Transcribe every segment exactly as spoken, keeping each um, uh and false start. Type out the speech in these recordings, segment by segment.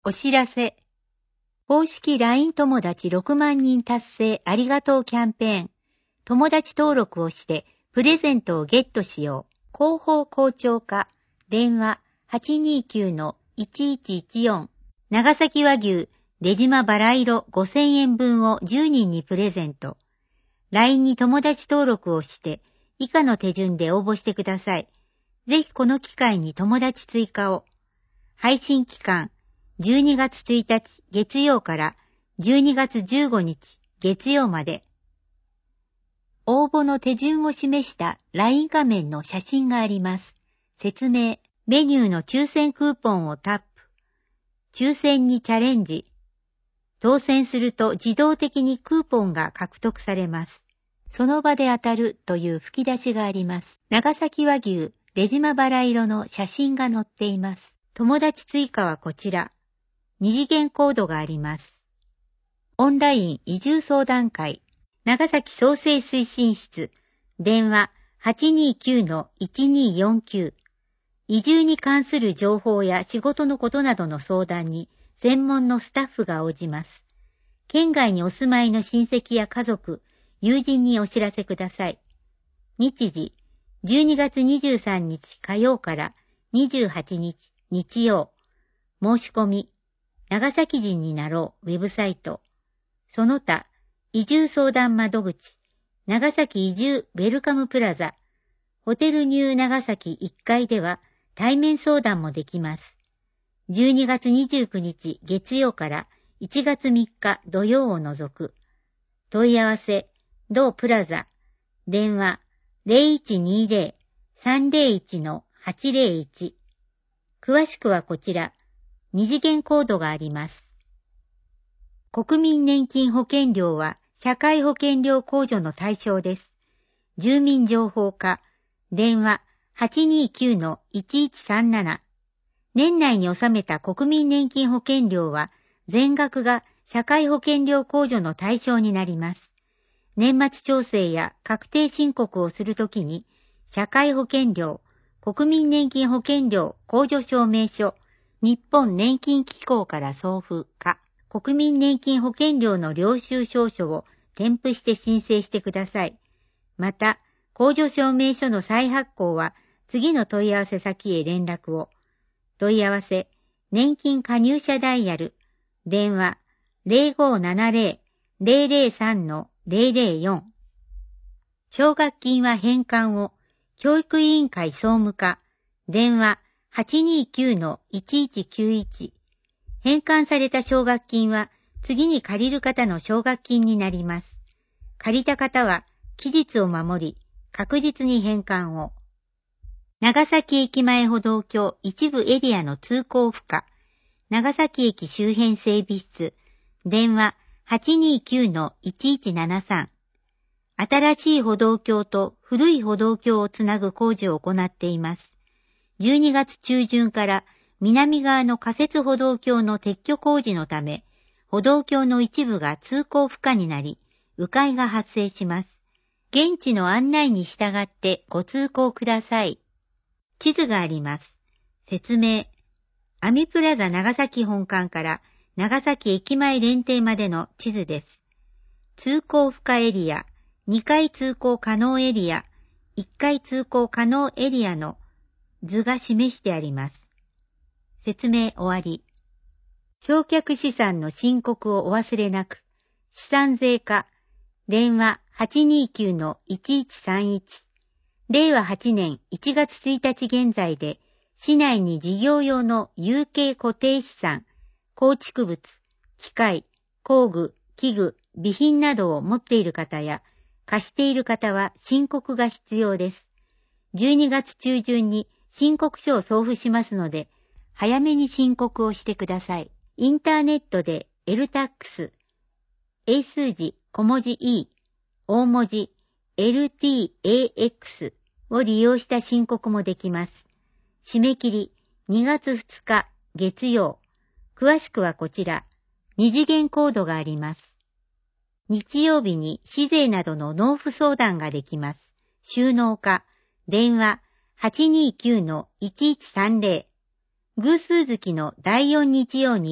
お知らせ。公式 ライン 友達ろくまんにん達成ありがとうキャンペーン。友達登録をしてプレゼントをゲットしよう。広報校長課。電話 はちにきゅうのいちいちいちよん。長崎和牛出島バラ色ごせんえんぶんをじゅうにんにプレゼント。ライン に友達登録をして以下の手順で応募してください。ぜひこの機会に友達追加を。配信期間じゅうにがつついたち月曜からじゅうにがつじゅうごにち月曜まで。応募の手順を示した ライン 画面の写真があります。説明。メニューの抽選クーポンをタップ。抽選にチャレンジ。当選すると自動的にクーポンが獲得されます。その場で当たるという吹き出しがあります。長崎和牛出島バラ色の写真が載っています。友達追加はこちら。二次元コードがあります。オンライン移住相談会。長崎創生推進室。電話 はちにきゅうのいちによんきゅう。移住に関する情報や仕事のことなどの相談に専門のスタッフが応じます。県外にお住まいの親戚や家族、友人にお知らせください。日時、じゅうにがつにじゅうさんにち火曜からにじゅうはちにち日曜。申し込み、長崎人になろうウェブサイト。その他、移住相談窓口、長崎移住ウェルカムプラザ、ホテルニュー長崎いっかいでは対面相談もできます。じゅうにがつにじゅうくにち月曜からいちがつみっか土曜を除く。問い合わせ、同プラザ、電話 ゼロいちにゼロ さんゼロいち はちゼロいち。詳しくはこちら、二次元コードがあります。国民年金保険料は社会保険料控除の対象です。住民情報課、電話 はちにきゅうのいちいちさんなな。年内に納めた国民年金保険料は全額が社会保険料控除の対象になります。年末調整や確定申告をするときに、社会保険料、国民年金保険料控除証明書、日本年金機構から送付か、国民年金保険料の領収証書を添付して申請してください。また、控除証明書の再発行は次の問い合わせ先へ連絡を。問い合わせ、年金加入者ダイヤル、電話 ゼロごななゼロ ゼロゼロさんのゼロゼロよん。奨学金は返還を、教育委員会総務課、電話 はちにきゅうのいちいちきゅういち。返還された奨学金は次に借りる方の奨学金になります。借りた方は期日を守り、確実に返還を。長崎駅前歩道橋一部エリアの通行不可。長崎駅周辺整備室。電話 はちにきゅうのいちいちななさん。新しい歩道橋と古い歩道橋をつなぐ工事を行っています。じゅうにがつちゅうじゅんから南側の仮設歩道橋の撤去工事のため、歩道橋の一部が通行不可になり、迂回が発生します。現地の案内に従ってご通行ください。地図があります。説明。アミプラザ長崎本館から長崎駅前連停までの地図です。通行不可エリア、にかい通行可能エリア、いっかい通行可能エリアの図が示してあります。説明終わり。償却資産の申告をお忘れなく。資産税課、電話 はちにきゅうのいちいちさんいち。れいわはちねんいちがつついたち現在で、市内に事業用の有形固定資産、構築物、機械、工具、器具、備品などを持っている方や、貸している方は申告が必要です。じゅうにがつちゅうじゅんに申告書を送付しますので、早めに申告をしてください。インターネットで エルタックス、英数字小文字 E、大文字 エルティーエーエックス を利用した申告もできます。締め切りにがつふつか月曜。詳しくはこちら、二次元コードがあります。日曜日に市税などの納付相談ができます。収納課、電話 はちにきゅうのいちいちさんゼロ。偶数月のだいよん日曜に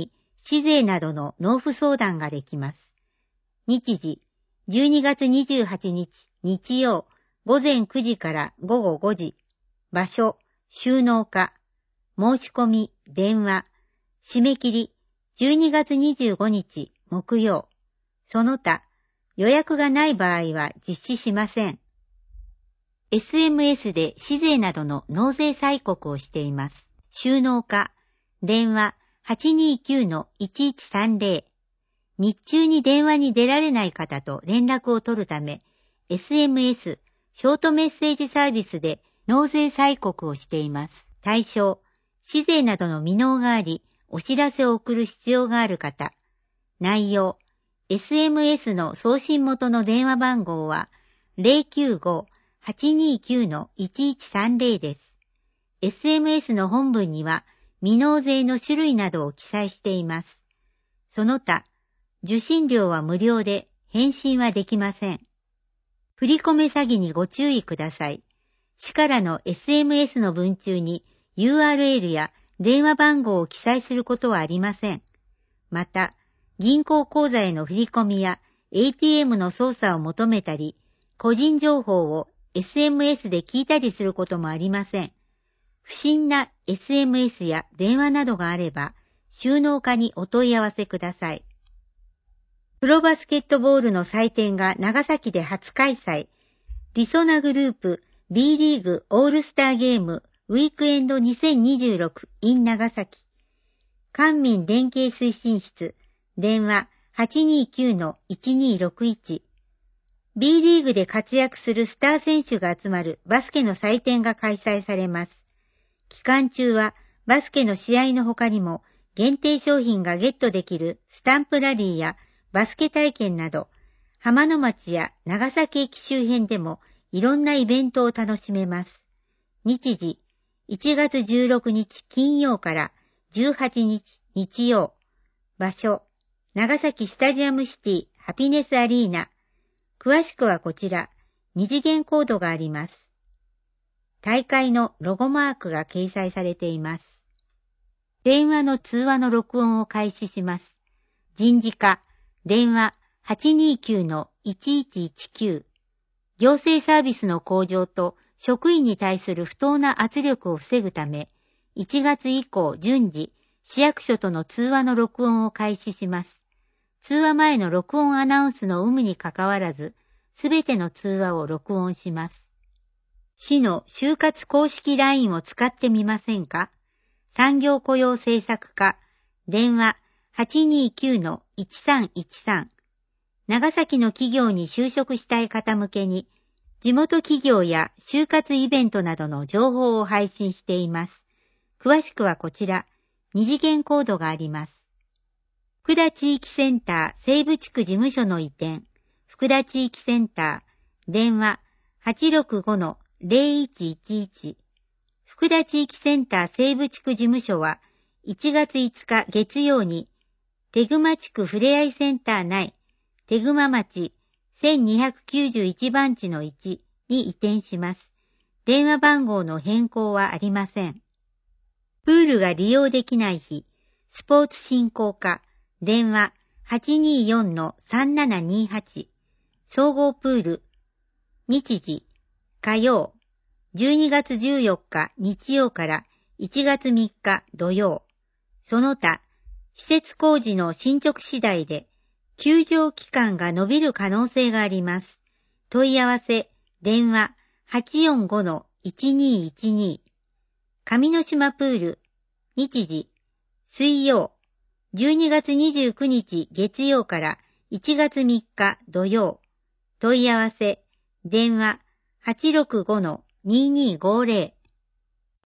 市税などの納付相談ができます。日時、じゅうにがつにじゅうはちにち日曜午前くじから午後ごじ。場所、収納課。申し込み、電話。締め切り、じゅうにがつにじゅうごにち木曜。その他、予約がない場合は実施しません。エスエムエス で市税などの納税催告をしています。収納課。電話 はちにーきゅうのいちいちさんぜろ。日中に電話に出られない方と連絡を取るため、エスエムエス、ショートメッセージサービスで納税催告をしています。対象、市税などの未納があり、お知らせを送る必要がある方。内容、エスエムエス の送信元の電話番号は ゼロきゅうご はちにーきゅうのいちいちさんぜろ です。エスエムエス の本文には未納税の種類などを記載しています。その他、受信料は無料で返信はできません。振り込め詐欺にご注意ください。市からの エスエムエス の文中に ユーアールエル や電話番号を記載することはありません。また、銀行口座への振り込みや エーティーエム の操作を求めたり、個人情報を エスエムエス で聞いたりすることもありません。不審な エスエムエス や電話などがあれば、収納課にお問い合わせください。プロバスケットボールの祭典が長崎で初開催。りそなグループ B リーグオールスターゲームウィークエンドにせんにじゅうろく in 長崎。官民連携推進室。電話 はちにーきゅうのいちにーろくいち。B リーグで活躍するスター選手が集まるバスケの祭典が開催されます。期間中はバスケの試合の他にも限定商品がゲットできるスタンプラリーやバスケ体験など、浜野町や長崎駅周辺でもいろんなイベントを楽しめます。日時、いちがつじゅうろくにち金曜からじゅうはちにち日曜。場所、長崎スタジアムシティハピネスアリーナ。詳しくはこちら、二次元コードがあります。大会のロゴマークが掲載されています。電話の通話の録音を開始します。人事課。電話 はちにーきゅうのいちいちいちきゅう。行政サービスの向上と職員に対する不当な圧力を防ぐため、いちがつ以降順次、市役所との通話の録音を開始します。通話前の録音アナウンスの有無にかかわらず、すべての通話を録音します。市の就活公式 ライン を使ってみませんか？産業雇用政策課、電話はちにーきゅうのいちさんいちさん。長崎の企業に就職したい方向けに、地元企業や就活イベントなどの情報を配信しています。詳しくはこちら、二次元コードがあります。福田地域センター西部地区事務所の移転、福田地域センター、電話はちろくごのぜろいちいちいち。福田地域センター西部地区事務所はいちがついつか月曜に、手熊地区ふれあいセンター内、手熊町せんにひゃくきゅうじゅういちばんちのいちに移転します。電話番号の変更はありません。プールが利用できない日、スポーツ振興課、電話はちにーよんのさんななにはち、総合プール、日時、火曜、じゅうにがつじゅうよっか日曜からいちがつみっか土曜、その他、施設工事の進捗次第で、休場期間が延びる可能性があります。問い合わせ、電話はちよんごのいちにーいちに。上之島プール、日時、水曜、じゅうにがつにじゅうくにち月曜からいちがつみっか土曜。問い合わせ、電話はちろくごのにーにーごーぜろ。